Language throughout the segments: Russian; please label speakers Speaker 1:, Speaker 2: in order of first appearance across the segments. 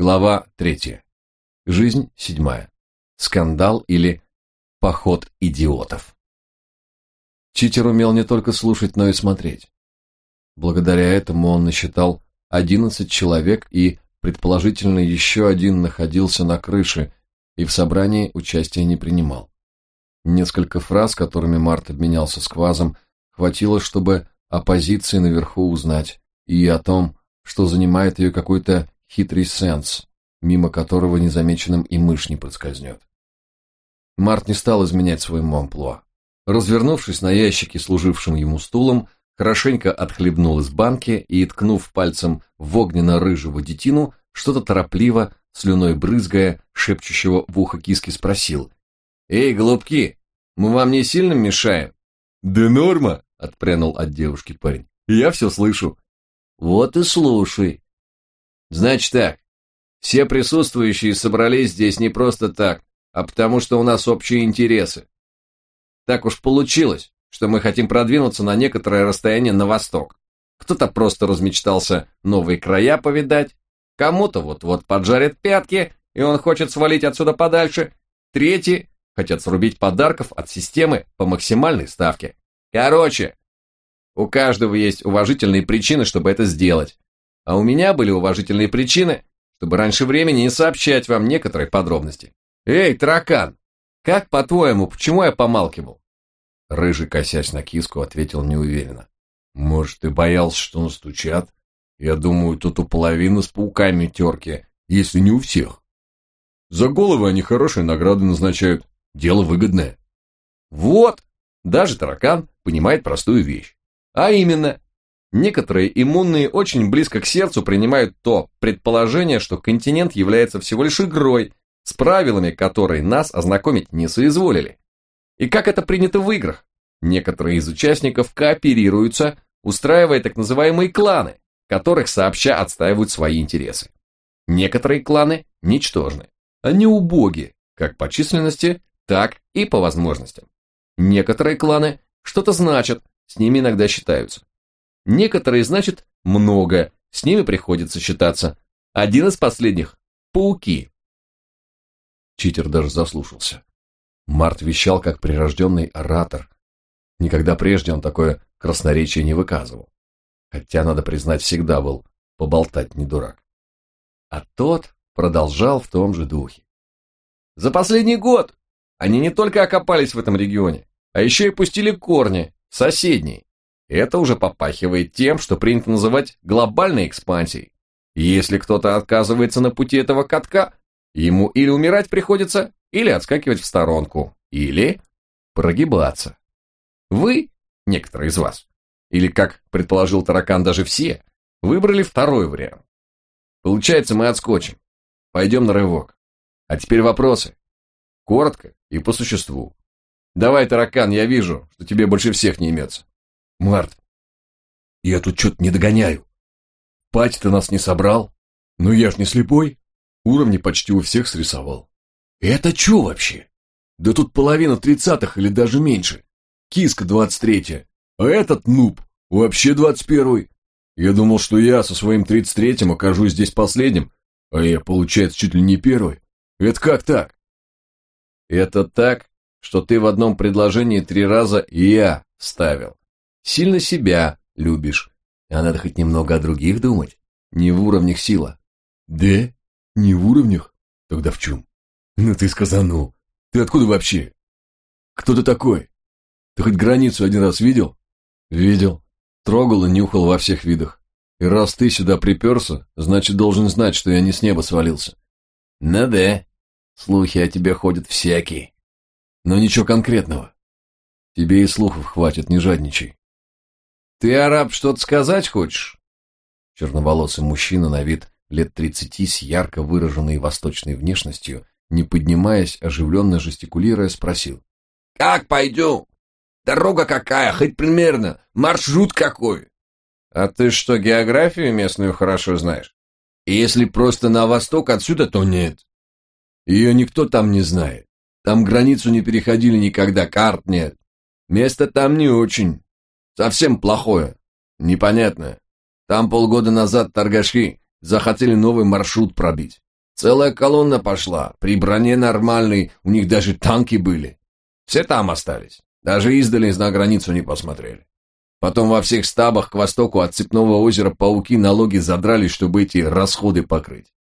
Speaker 1: Глава 3. Жизнь 7. Скандал или поход идиотов. Читер умел не только слушать, но и смотреть. Благодаря этому он насчитал 11 человек, и, предположительно, еще один находился на крыше и в собрании участия не принимал. Несколько фраз, которыми Март обменялся с Квазом, хватило, чтобы о позиции наверху узнать, и о том, что занимает ее какой-то хитрый сенс, мимо которого незамеченным и мышь не проскользнет. Март не стал изменять своему амплуа. Развернувшись на ящике, служившем ему стулом, хорошенько отхлебнул из банки и, ткнув пальцем в огненно-рыжего детину, что-то торопливо, слюной брызгая, шепчущего в ухо киски, спросил: «Эй, голубки, мы вам не сильно мешаем?» «Да норма», — отпрянул от девушки парень. «Я все слышу». «Вот и слушай. Значит так, все присутствующие собрались здесь не просто так, а потому что у нас общие интересы. Так уж получилось, что мы хотим продвинуться на некоторое расстояние на восток. Кто-то просто размечтался новые края повидать, кому-то вот-вот поджарят пятки, и он хочет свалить отсюда подальше, третьи хотят срубить подарков от системы по максимальной ставке. Короче, у каждого есть уважительные причины, чтобы это сделать. А у меня были уважительные причины, чтобы раньше времени не сообщать вам некоторые подробности. Эй, таракан, как по-твоему, почему я помалкивал?» Рыжий, косясь на киску, ответил неуверенно. «Может, ты боялся, что настучат? Я думаю, тут у половины с пауками терки, если не у всех. За головы они хорошие награды назначают. Дело выгодное». Вот, даже таракан понимает простую вещь. А именно, некоторые иммунные очень близко к сердцу принимают то предположение, что континент является всего лишь игрой, с правилами которой нас ознакомить не соизволили. И как это принято в играх? Некоторые из участников кооперируются, устраивая так называемые кланы, которых сообща отстаивают свои интересы. Некоторые кланы ничтожны. Они убоги, как по численности, так и по возможностям. Некоторые кланы что-то значат, с ними иногда считаются. Некоторые значат много, с ними приходится считаться. Один из последних – пауки. Читер даже заслушался. Март вещал, как прирожденный оратор. Никогда прежде он такое красноречие не выказывал. Хотя, надо признать, всегда был поболтать не дурак. А тот продолжал в том же духе. За последний год они не только окопались в этом регионе, а еще и пустили корни в соседние. Это уже попахивает тем, что принято называть глобальной экспансией. И если кто-то отказывается на пути этого катка, ему или умирать приходится, или отскакивать в сторонку, или прогибаться. Вы, некоторые из вас, или, как предположил таракан, даже все, выбрали второй вариант. Получается, мы отскочим. Пойдем на рывок. А теперь вопросы. Коротко и по существу. Давай, таракан, я вижу, что тебе больше всех не имется. Март, я тут что-то не догоняю. Пати-то нас не собрал. Ну я ж не слепой. Уровни почти у всех срисовал. Это что вообще? Да тут половина 30-х или даже меньше. Киска 23-я, а этот нуб вообще 21-й. Я думал, что я со своим 33-м окажусь здесь последним, а я, получается, чуть ли не первый. Это как так? Это так, что ты в одном предложении 3 раза «я» ставил. Сильно себя любишь, а надо хоть немного о других думать. Не в уровнях сила. Да? Не в уровнях? Тогда в чем? Ну ты сказанул. Ты откуда вообще? Кто ты такой? Ты хоть границу один раз видел? Видел. Трогал и нюхал во всех видах. И раз ты сюда приперся, значит должен знать, что я не с неба свалился. Ну да. Слухи о тебе ходят всякие. Но ничего конкретного. Тебе и слухов хватит, не жадничай. Ты, араб, что-то сказать хочешь? Черноволосый мужчина на вид лет 30 с ярко выраженной восточной внешностью, не поднимаясь, оживленно жестикулируя, спросил. Как пойдем? Дорога какая, хоть примерно, маршрут какой? А ты что, географию местную хорошо знаешь? Если просто на восток отсюда, то нет. Ее никто там не знает. Там границу не переходили никогда, карт нет. Место там не очень. Совсем плохое. Непонятное. Там полгода назад торгаши захотели новый маршрут пробить. Целая колонна пошла, при броне нормальной, у них даже танки были. Все там остались, даже издали на границу не посмотрели. Потом во всех стабах к востоку от Цепного озера пауки налоги задрали, чтобы эти расходы покрыть.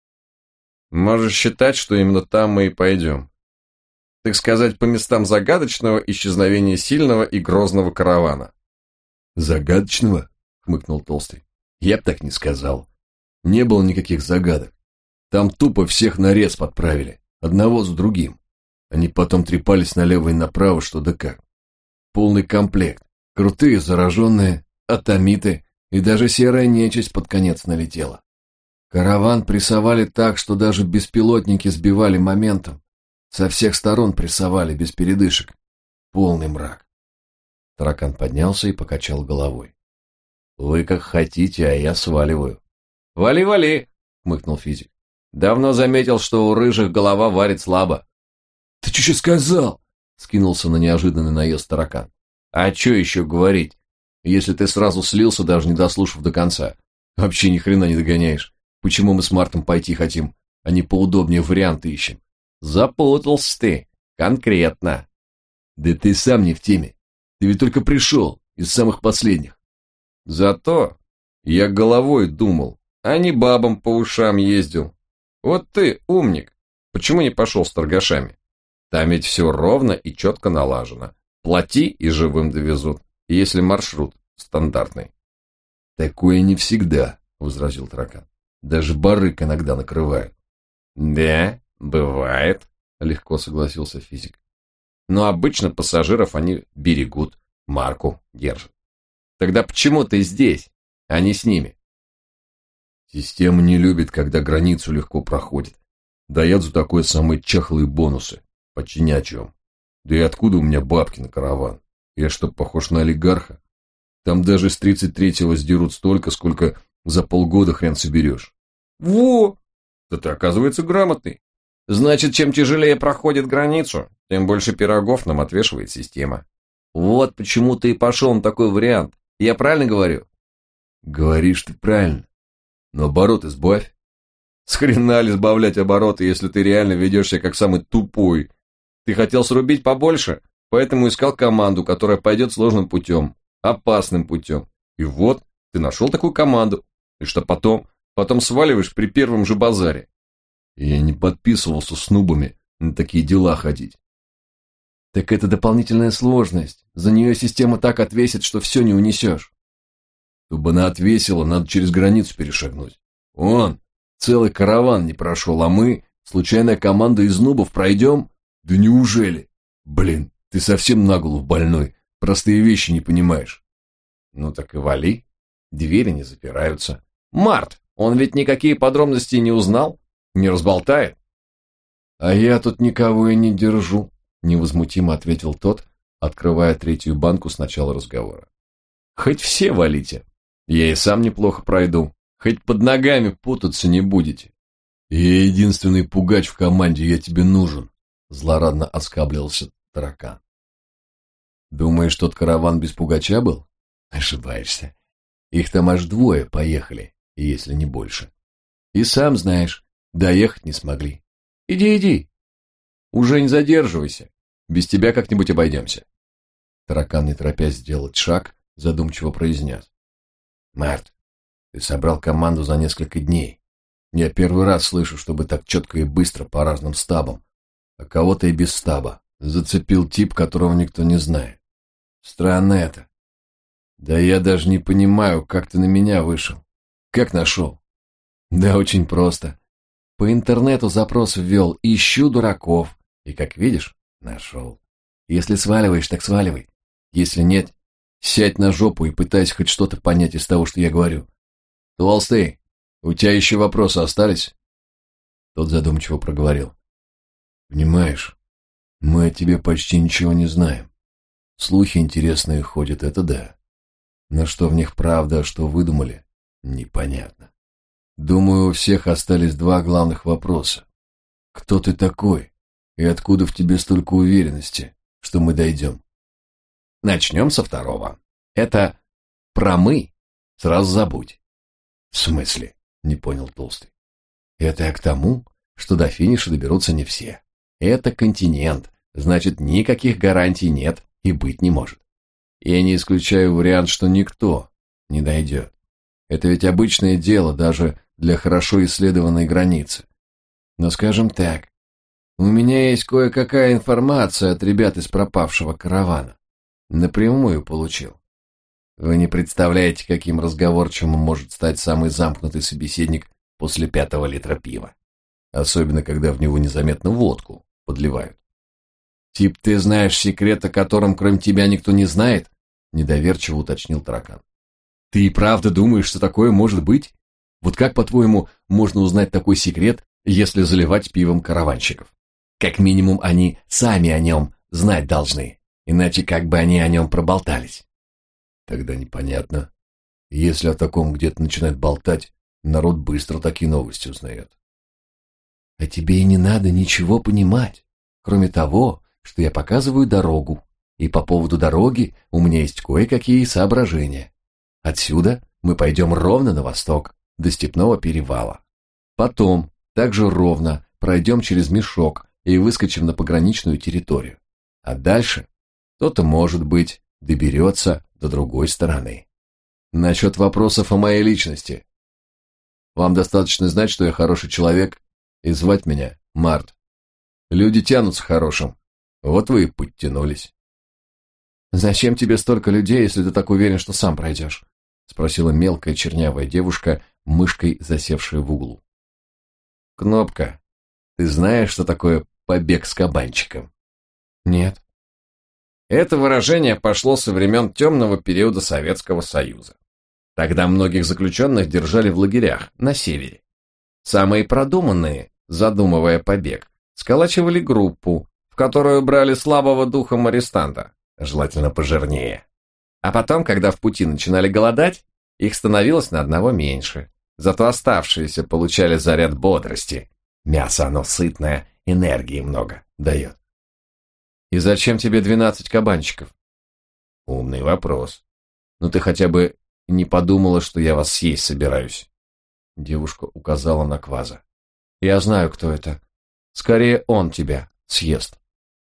Speaker 2: Можешь считать, что именно там мы и пойдем. Так сказать, по местам загадочного исчезновения сильного и грозного каравана.
Speaker 1: Загадочного? Хмыкнул Толстый. Я б так не сказал. Не было никаких загадок. Там тупо всех на рез подправили, одного с другим. Они потом трепались налево и направо, что да как. Полный комплект. Крутые зараженные, атомиты и даже серая нечисть под конец налетела. Караван прессовали так, что даже беспилотники сбивали моментом. Со всех сторон прессовали без передышек. Полный мрак. Таракан поднялся и покачал головой. Вы как хотите, а я сваливаю.
Speaker 2: Вали, вали, хмыкнул физик. Давно заметил, что у рыжих голова варит слабо.
Speaker 1: Ты что сказал? Скинулся на неожиданный наезд таракан.
Speaker 2: А что еще говорить, если ты сразу слился, даже не дослушав до конца?
Speaker 1: Вообще ни хрена не догоняешь. Почему мы с Мартом пойти хотим, а не поудобнее варианты ищем?
Speaker 2: Запутался ты. Конкретно.
Speaker 1: Да ты сам не в теме. Ты ведь только пришел, из самых последних.
Speaker 2: Зато я головой думал, а не бабам по ушам ездил. Вот ты, умник, почему не пошел с торгашами? Там ведь все ровно и четко налажено. Плати и живым довезут, если маршрут стандартный.
Speaker 1: Такое не всегда, возразил таракан. Даже барык иногда накрывают.
Speaker 2: Да, бывает, легко согласился физик. Но обычно пассажиров они берегут, марку держат. Тогда почему ты здесь, а не с ними?
Speaker 1: Система не любит, когда границу легко проходит. Дает за такое самые чахлые бонусы. Почти ни о чем. Да и откуда у меня бабки на караван? Я что, похож на олигарха? Там даже с 33-го сдерут столько, сколько за полгода хрен соберешь.
Speaker 2: Во! Да ты, оказывается, грамотный. Значит, чем тяжелее проходит границу, тем больше пирогов нам отвешивает система. Вот почему ты и пошел на такой вариант. Я правильно говорю?
Speaker 1: Говоришь ты правильно. Но обороты сбавь.
Speaker 2: С хрена ли сбавлять обороты, если ты реально ведешь себя как самый тупой? Ты хотел срубить побольше, поэтому искал команду, которая пойдет сложным путем, опасным путем. И вот, ты нашел такую команду. И что потом? Потом сваливаешь при первом же базаре.
Speaker 1: Я не подписывался с нубами на такие дела ходить. Так это дополнительная сложность. За нее система так отвесит, что все не унесешь. Чтобы она отвесила, надо через границу перешагнуть. Он, целый караван не прошел, а мы, случайная команда из нубов, пройдем? Да неужели? Блин, ты совсем на голову больной, простые вещи не понимаешь.
Speaker 2: Ну так и вали, двери не запираются. Март, он ведь никакие подробности не узнал, не разболтает.
Speaker 1: А я тут никого и не держу, невозмутимо ответил тот, открывая третью банку с начала разговора.
Speaker 2: Хоть все валите, я и сам неплохо пройду, хоть под ногами путаться не будете.
Speaker 1: Я единственный пугач в команде, я тебе нужен. Злорадно оскаблился таракан. Думаешь, тот караван без пугача был? Ошибаешься. Их там аж двое поехали, если не больше. И сам знаешь, доехать не смогли. Иди, иди. Уже не задерживайся. Без тебя как-нибудь обойдемся. Таракан, не торопясь сделать шаг, задумчиво произнес. Март, ты собрал команду за несколько дней. Я первый раз слышу, чтобы так четко и быстро по разным стабам. А кого-то и без стаба. Зацепил тип, которого никто не знает. Странно это. Да я даже не понимаю, как ты на меня вышел. Как нашел? Да очень просто. По интернету запрос ввел «Ищу дураков». И, как видишь, нашел. Если сваливаешь, так сваливай. Если нет, сядь на жопу и пытайся хоть что-то понять из того, что я говорю. Толстый, у тебя еще вопросы остались? Тот задумчиво проговорил. Понимаешь, мы о тебе почти ничего не знаем. Слухи интересные ходят, это да. Но что в них правда, а что выдумали, непонятно. Думаю, у всех остались два главных вопроса. Кто ты такой? И откуда в тебе столько уверенности, что мы дойдем? Начнем со второго. Это про «мы» сразу забудь. В смысле? Не понял Толстый. Это я к тому, что до финиша доберутся не все. Это континент, значит, никаких гарантий нет и быть не может. Я не исключаю вариант, что никто не дойдет. Это ведь обычное дело даже для хорошо исследованной границы. Но скажем так, у меня есть кое-какая информация от ребят из пропавшего каравана. Напрямую получил. Вы не представляете, каким разговорчивым может стать самый замкнутый собеседник после 5-го литра пива. Особенно, когда в него незаметно водку подливают. «Тип, ты знаешь секрет, о котором кроме тебя никто не знает?» Недоверчиво уточнил таракан. «Ты и правда думаешь, что такое может быть? Вот как, по-твоему, можно узнать такой секрет, если заливать пивом караванщиков? Как минимум, они сами о нем знать должны, иначе как бы они о нем проболтались». Тогда непонятно. Если о таком где-то начинают болтать, народ быстро такие новости узнает. А тебе и не надо ничего понимать, кроме того, что я показываю дорогу, и по поводу дороги у меня есть кое-какие соображения. Отсюда мы пойдем ровно на восток, до Степного перевала. Потом, также ровно, пройдем через Мешок и выскочим на пограничную территорию. А дальше кто-то, может быть, доберется до другой стороны. Насчет вопросов о моей личности. Вам достаточно знать, что я хороший человек, и звать меня Март. Люди тянутся хорошим. Вот вы и подтянулись. «Зачем тебе столько людей, если ты так уверен, что сам пройдешь?» — спросила мелкая чернявая девушка, мышкой засевшая в углу. «Кнопка, ты знаешь, что такое побег с кабанчиком?» «Нет». Это выражение пошло со времен темного периода Советского Союза. Тогда многих заключенных держали в лагерях на севере. Самые продуманные, задумывая побег, сколачивали группу, в которую брали слабого духом арестанта, желательно пожирнее. А потом, когда в пути начинали голодать, их становилось на одного меньше. Зато оставшиеся получали заряд бодрости. Мясо оно сытное, энергии много дает. «И зачем тебе 12 кабанчиков?» «Умный вопрос. Но ты хотя бы не подумала, что я вас съесть собираюсь?» Девушка указала на Кваза. «Я знаю, кто это. Скорее он тебя съест».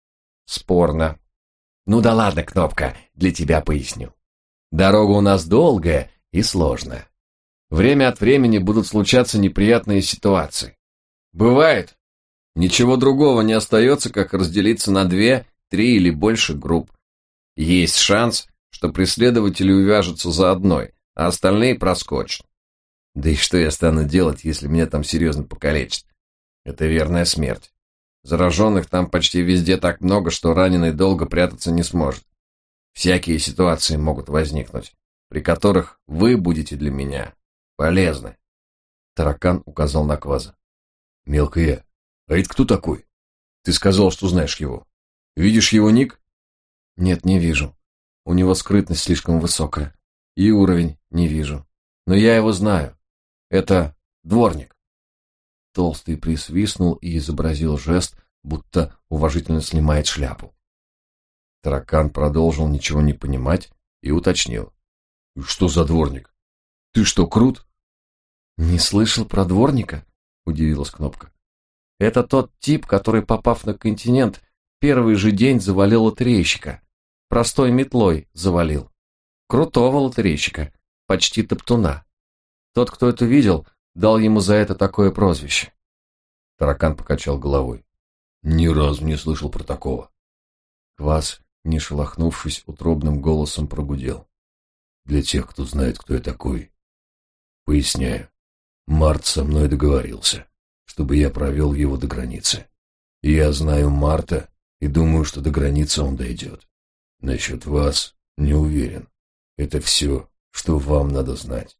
Speaker 1: «Спорно. Ну да ладно, Кнопка, для тебя поясню. Дорога у нас долгая и сложная. Время от времени будут случаться неприятные ситуации. Бывает. Ничего другого не остается, как разделиться на 2, 3 или больше групп. Есть шанс, что преследователи увяжутся за одной, а остальные проскочат. Да и что я стану делать, если меня там серьезно покалечат? Это верная смерть. Зараженных там почти везде так много, что раненый долго прятаться не сможет. Всякие ситуации могут возникнуть, при которых вы будете для меня полезны. Таракан указал на Кваза. «Мелкая, а это кто такой? Ты сказал, что знаешь его. Видишь его ник?» «Нет, не вижу. У него скрытность слишком высокая. И уровень не вижу. Но я его знаю. Это дворник». Толстый присвистнул и изобразил жест, будто уважительно снимает шляпу. Таракан продолжил ничего не понимать и уточнил. «Что за дворник? Ты что, крут?» «Не слышал про дворника?» — удивилась Кнопка. «Это тот тип, который, попав на континент, первый же день завалил лотерейщика. Простой метлой завалил. Крутого лотерейщика, почти топтуна. Тот, кто это видел, дал ему за это такое прозвище». Таракан покачал головой. «Ни разу не слышал про такого». Квас, не шелохнувшись, утробным голосом прогудел. «Для тех, кто знает, кто я такой, поясняю. Март со мной договорился, чтобы я провел его до границы. И я знаю Марта и думаю, что до границы он дойдет. Насчет вас не уверен. Это все, что вам надо знать».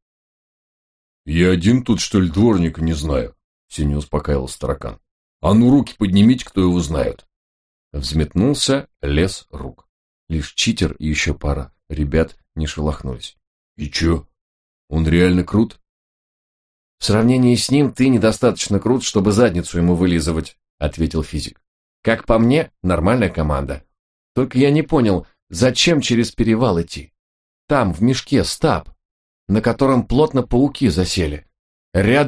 Speaker 1: «Я один тут, что ли, дворника не знаю?» Все не успокаивался таракан. «А ну, руки поднимите, кто его знает». Взметнулся лес рук. Лишь читер и еще пара ребят не шелохнулись. «И че? Он реально крут?» «В сравнении с ним ты недостаточно крут, чтобы задницу ему вылизывать», — ответил физик. «Как по мне, нормальная команда. Только я не понял, зачем через перевал идти? Там, в мешке, стаб, на котором плотно пауки засели. Рядом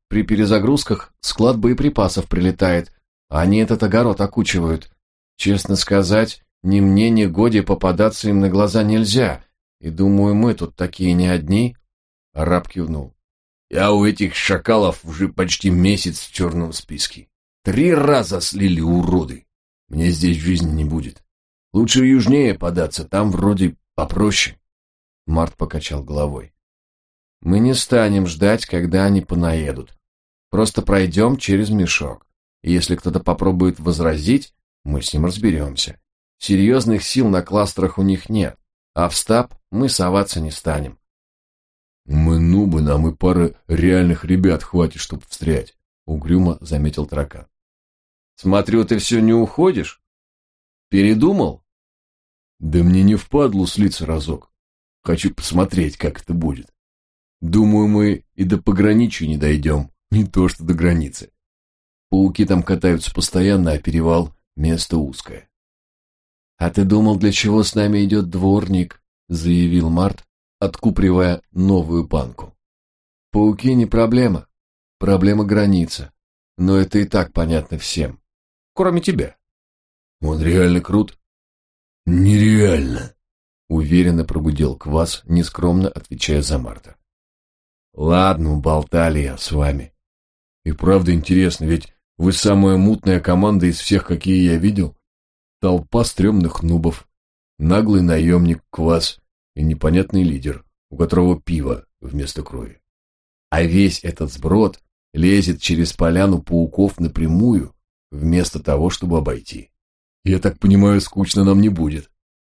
Speaker 1: При перезагрузках склад боеприпасов прилетает, а они этот огород окучивают. Честно сказать, ни мне, ни Годе попадаться им на глаза нельзя, и думаю, мы тут такие не одни». Араб кивнул. «Я у этих шакалов уже почти месяц в черном списке. 3 раза слили, уроды. Мне здесь жизни не будет. Лучше южнее податься, там вроде попроще». Март покачал головой. «Мы не станем ждать, когда они понаедут. Просто пройдем через мешок. И если кто-то попробует возразить, мы с ним разберемся. Серьезных сил на кластерах у них нет, а в стаб мы соваться не станем». «Мы нубы, нам и пары реальных ребят хватит, чтобы встрять», — угрюмо заметил таракан. «Смотрю, ты все не уходишь? Передумал?» «Да мне не впадлу слиться разок. Хочу посмотреть, как это будет. Думаю, мы и до пограничья не дойдем, не то что до границы. Пауки там катаются постоянно, а перевал — место узкое». «А ты думал, для чего с нами идет дворник?» — заявил Март, откупривая новую банку. «Пауки не проблема. Проблема граница. Но это и так понятно всем. Кроме тебя». «Он реально крут?» «Нереально», — уверенно прогудел Квас, нескромно отвечая за Марта. «Ладно, уболтали я с вами. И правда интересно, ведь вы самая мутная команда из всех, какие я видел. Толпа стрёмных нубов, наглый наемник Квас и непонятный лидер, у которого пиво вместо крови. А весь этот сброд лезет через поляну пауков напрямую, вместо того, чтобы обойти. Я так понимаю, скучно нам не будет».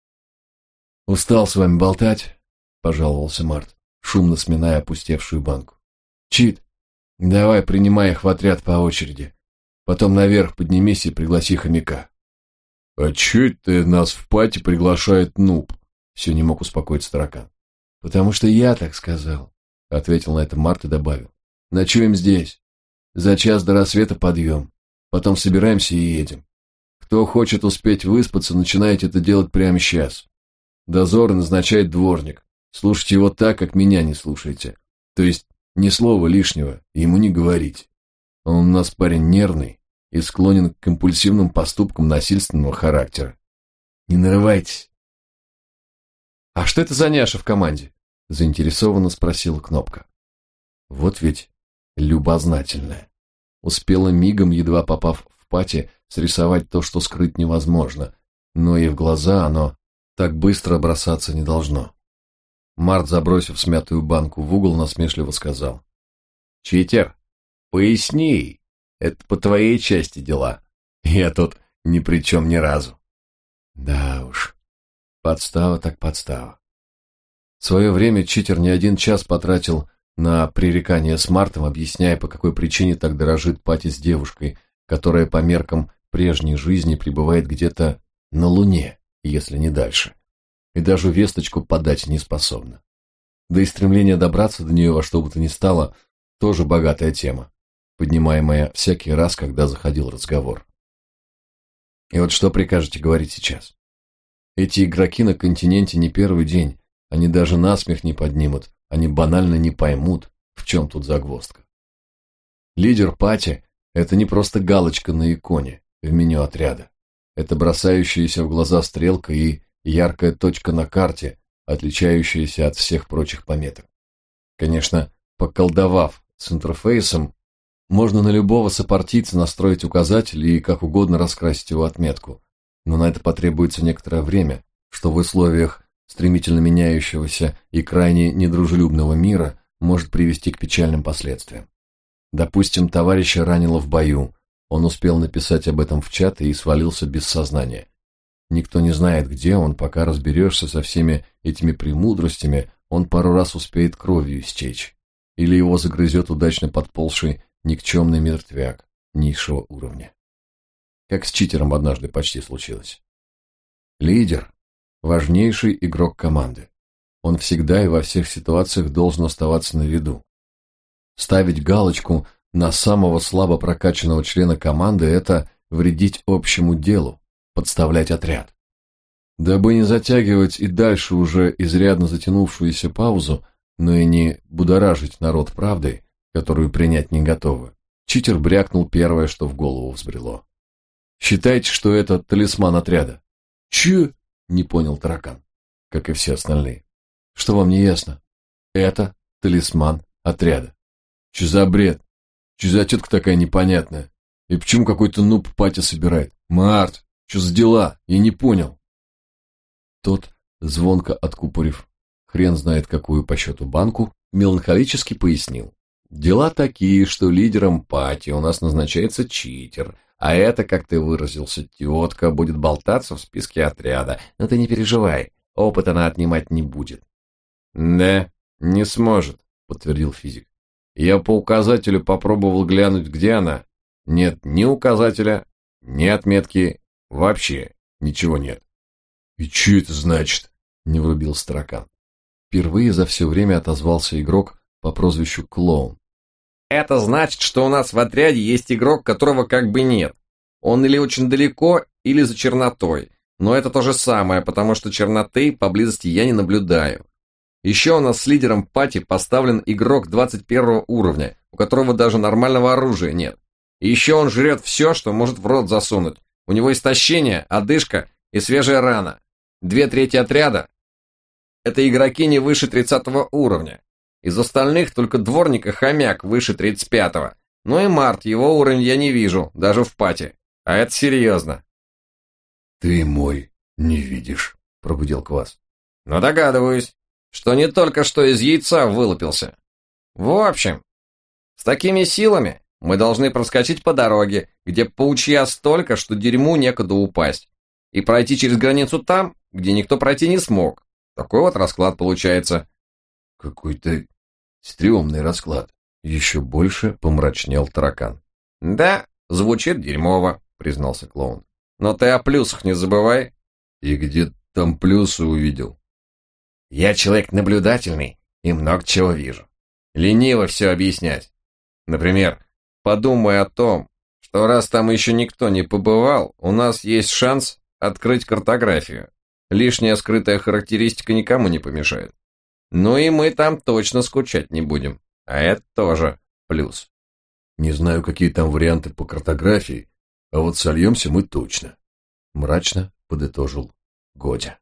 Speaker 1: «Устал с вами болтать», — пожаловался Март, шумно сминая опустевшую банку. «Чит, давай принимай их в отряд по очереди. Потом наверх поднимись и пригласи хомяка». «А чё это нас в пати приглашает нуб?» — все не мог успокоиться таракан. «Потому что я так сказал», — ответил на это Март и добавил. «Ночуем здесь. За час до рассвета подъем. Потом собираемся и едем. Кто хочет успеть выспаться, начинайте это делать прямо сейчас. Дозор назначает дворник. Слушайте его так, как меня не слушаете. То есть ни слова лишнего ему не говорить. Он у нас парень нервный и склонен к компульсивным поступкам насильственного характера. Не нарывайтесь». «А что это за няша в команде?» — заинтересованно спросила Кнопка. Вот ведь любознательная. Успела мигом, едва попав в пати, срисовать то, что скрыть невозможно, но и в глаза оно так быстро бросаться не должно. Март, забросив смятую банку в угол, насмешливо сказал: «Читер, поясни, это по твоей части дела. Я тут ни при чем ни разу». Да уж, подстава так подстава. В свое время читер не 1 час потратил на пререкание с Мартом, объясняя, по какой причине так дорожит пати с девушкой, которая по меркам прежней жизни пребывает где-то на Луне, если не дальше, и даже весточку подать не способна. Да и стремление добраться до нее во что бы то ни стало тоже богатая тема, поднимаемая всякий раз, когда заходил разговор. И вот что прикажете говорить сейчас? Эти игроки на континенте не первый день, они даже насмех не поднимут, они банально не поймут, в чем тут загвоздка. Лидер пати – это не просто галочка на иконе в меню отряда. Это бросающаяся в глаза стрелка и яркая точка на карте, отличающаяся от всех прочих пометок. Конечно, поколдовав с интерфейсом, можно на любого сопартийца настроить указатель и как угодно раскрасить его отметку, но на это потребуется некоторое время, что в условиях стремительно меняющегося и крайне недружелюбного мира может привести к печальным последствиям. Допустим, товарища ранило в бою, он успел написать об этом в чат и свалился без сознания. Никто не знает, где он, пока разберешься со всеми этими премудростями, он пару раз успеет кровью истечь. Или его загрызет удачно подползший никчемный мертвяк низшего уровня. Как с читером однажды почти случилось. Лидер – важнейший игрок команды. Он всегда и во всех ситуациях должен оставаться на виду. Ставить галочку на самого слабо прокачанного члена команды – это вредить общему делу, подставлять отряд. Дабы не затягивать и дальше уже изрядно затянувшуюся паузу, но и не будоражить народ правдой, которую принять не готовы. Читер брякнул первое, что в голову взбрело. «Считайте, что это талисман отряда». «Че?» — не понял таракан, как и все остальные. «Что вам не ясно?» «Это талисман отряда». «Че за бред? Че за тетка такая непонятная? И почему какой-то нуб пати собирает? Март, что за дела? Я не понял». Тот, звонко откупорив хрен знает какую по счету банку, меланхолически пояснил. «Дела такие, что лидером пати у нас назначается читер, а это, как ты выразился, тетка будет болтаться в списке отряда. Но ты не переживай, опыт она отнимать не будет». «Да, не сможет», — подтвердил физик. «Я по указателю попробовал глянуть, где она. Нет ни указателя, ни отметки, вообще ничего нет». «И что это значит?» — не врубился таракан. Впервые за все время отозвался игрок по прозвищу Клоун.
Speaker 2: «Это значит, что у нас в отряде есть игрок, которого как бы нет. Он или очень далеко, или за чернотой. Но это то же самое, потому что черноты поблизости я не наблюдаю. Еще у нас с лидером пати поставлен игрок 21 уровня, у которого даже нормального оружия нет. И еще он жрет все, что может в рот засунуть. У него истощение, одышка и свежая рана. 2/3 отряда — это игроки не выше 30 уровня. Из остальных только дворник и хомяк выше 35-го. Ну и Март, его уровень я не вижу, даже в пати. А это серьезно».
Speaker 1: «Ты мой не видишь», — прогудел Квас.
Speaker 2: «Но догадываюсь, что не только что из яйца вылупился. В общем, с такими силами мы должны проскочить по дороге, где паучья столько, что дерьму некуда упасть, и пройти через границу там, где никто пройти не смог. Такой вот расклад получается».
Speaker 1: «Какой-то стрёмный расклад», — еще больше помрачнел таракан.
Speaker 2: «Да, звучит дерьмово», — признался клоун. «Но ты о плюсах не забывай».
Speaker 1: «И где там плюсы увидел?»
Speaker 2: «Я человек наблюдательный и много чего вижу. Лениво все объяснять. Например, подумай о том, что раз там еще никто не побывал, у нас есть шанс открыть картографию. Лишняя скрытая характеристика никому не помешает. Ну и мы там точно скучать не будем. А это тоже плюс».
Speaker 1: «Не знаю, какие там варианты по картографии, а вот сольемся мы точно», — мрачно подытожил Годя.